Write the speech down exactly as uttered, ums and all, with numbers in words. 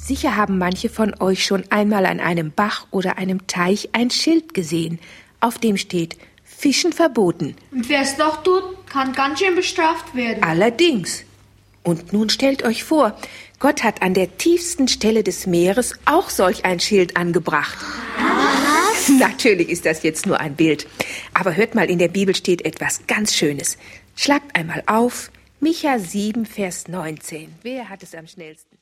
Sicher haben manche von euch schon einmal an einem Bach oder einem Teich ein Schild gesehen, auf dem steht Fischen verboten. Und wer es doch tut, kann ganz schön bestraft werden. Allerdings. Und nun stellt euch vor, Gott hat an der tiefsten Stelle des Meeres auch solch ein Schild angebracht. Was? Natürlich ist das jetzt nur ein Bild. Aber hört mal, in der Bibel steht etwas ganz Schönes. Schlagt einmal auf, Micha sieben, Vers neunzehn. Wer hat es am schnellsten?